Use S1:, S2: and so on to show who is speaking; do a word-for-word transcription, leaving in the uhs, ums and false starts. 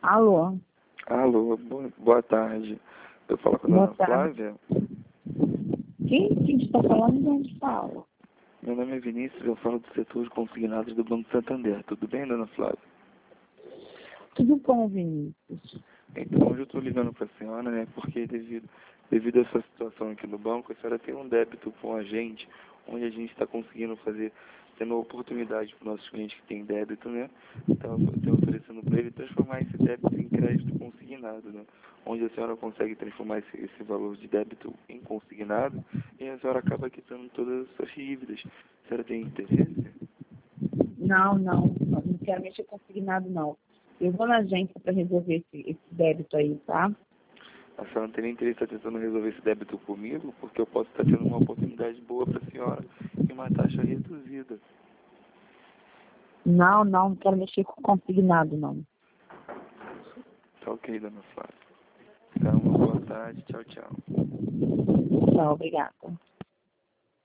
S1: Alô?
S2: Alô, boa, boa tarde. Eu falo com a
S1: Boa
S2: dona
S1: tarde.
S2: Flávia.
S1: Quem, quem está falando e de onde fala?
S2: Meu nome é Vinícius, eu falo do setor de consignados do Banco Santander. Tudo bem, dona Flávia?
S1: Tudo bom, Vinícius?
S2: Então, hoje eu estou ligando para a senhora, né, porque devido, devido a essa situação aqui no banco, a senhora tem um débito com a gente, onde a gente está conseguindo fazer, tendo oportunidade para os nossos clientes que têm débito, né, então eu estou oferecendo para ele transformar esse débito em crédito consignado, né, onde a senhora consegue transformar esse, esse valor de débito em consignado e a senhora acaba quitando todas as suas dívidas. A senhora tem interesse?
S1: Não, não, não, não quero mexer com consignado, não. Eu vou na agência para resolver esse, esse débito aí, tá?
S2: A senhora não teria interesse em estar tentando resolver esse débito comigo, porque eu posso estar tendo uma oportunidade boa para a senhora e uma taxa reduzida.
S1: Não, não, não quero mexer com consignado, não.
S2: Tá ok, dona Flávia. Então, uma boa tarde. Tchau, tchau.
S1: Não, obrigada.